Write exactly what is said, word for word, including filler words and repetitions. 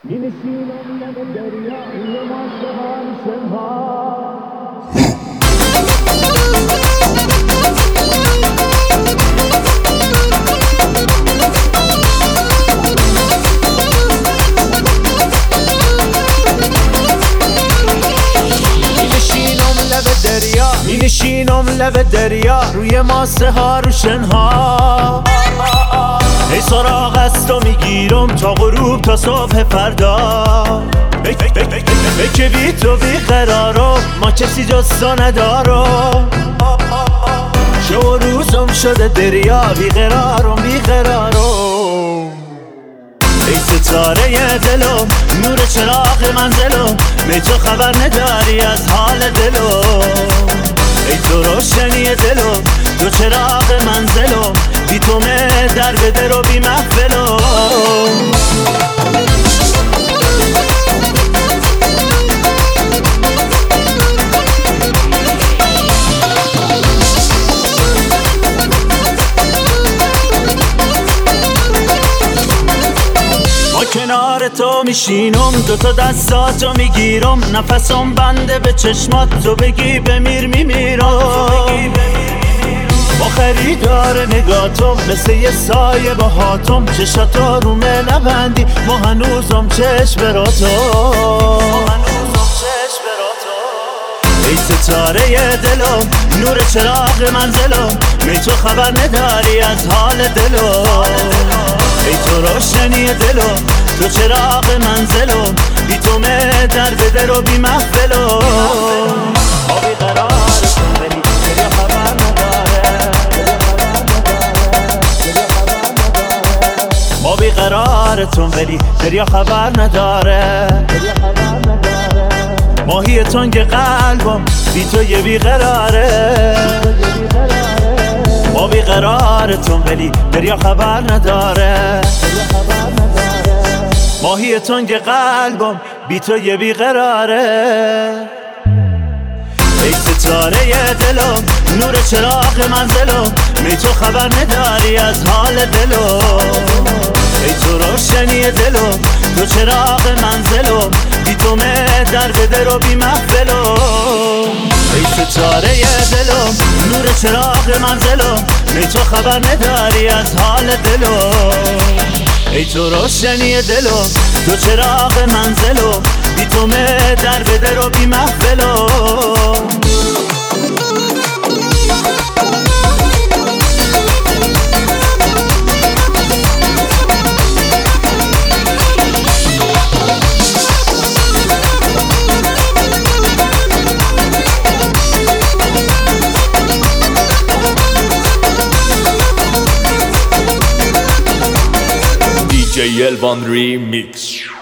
می‌نشینم لب دریا یه ماسه‌ها شنها می‌نشینم لب دریا روی ماسه ها رو شنها ای سراغ از تو میگیرم تا غروب تا صبح فردا که بی تو بیقرارم ما کسی جز تو ندارم شو روزم شده دریا بیقرارم بیقرارم ای ستاره دلم نور چراغ منزلم می تو خبر نداری از حال دلم ای تو روشنی دلم تو چراغ منزلم بی تو مه در به در و بی محفلم کنار تو میشینم دو تا دستاتو میگیرم نفسم بنده به چشمات تو بگی بمیر میمیرم با خریدار نگاتم مثل یه سایه با هاتم چشاتا رو من نبندی ما هنوزم چشم براتم ای ستاره دلم نور چراغ منزلم می تو خبر نداری از حال دلم ای تو روشنی دلم تو چراغ منزلم بی تو مه در به در و بی محفلم ما بیقرارتون ولی دریا خبر نداره ما بیقرارتون ولی دریا خبر نداره ماهی تنگ قلبم بی تو یه بیقراره ما بیقرارتون ولی دریا خبر نداره ماهی تنگ قلبم بی تو یه بیقراره ای ستاره دلم نور چراغ منزلم می تو خبر نداری از حال دلم ای تو روشنی دلم تو چراغ منزلم بی تو مه در به در و بی محفلم ای ستاره دلم نور چراغ منزلم می تو خبر نداری از حال دلم ای تو روشنی دلم تو چراغ منزلم بی تو مه در به در و بی محفلم دی جی Elvan Remix.